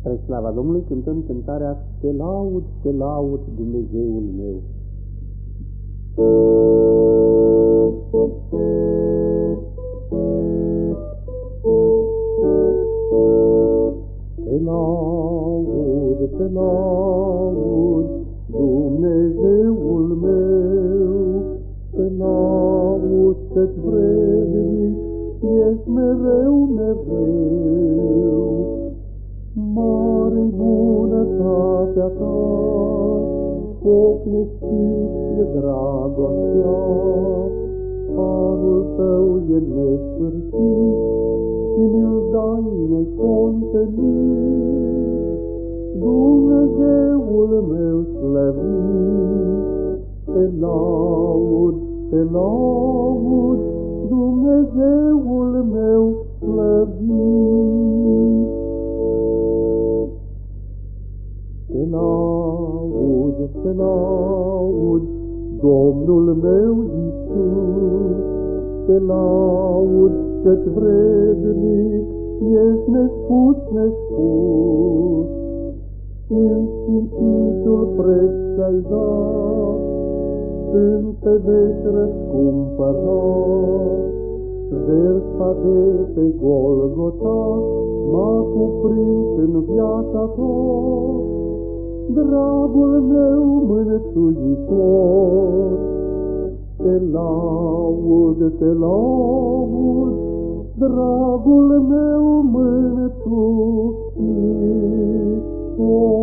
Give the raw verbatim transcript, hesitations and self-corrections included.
Spre slava Domnului cântăm cântarea Te laud, te laud, Dumnezeul meu. Te laud, te laud, Dumnezeul meu, te laud că-ți vrednic ești mereu, mereu. Mare-i bunătatea ta, foc nestit e dragostea, harul tău e nesfârșit și mi-l dai necontenit. Dumnezeul meu slăvit, te laud, te laud, Dumnezeul meu slăvit. Te laud, te laud, Domnul meu Iisus, te laud că-ți vrednic ești nespus, nespus. În sfințitul preț ți-ai dat, în pe veci răscumpărat. Jertfa de pe Golgota m-a cuprins în viața ta. Dragul meu mântuitor, te laud, te laud, dragul meu mântuitor.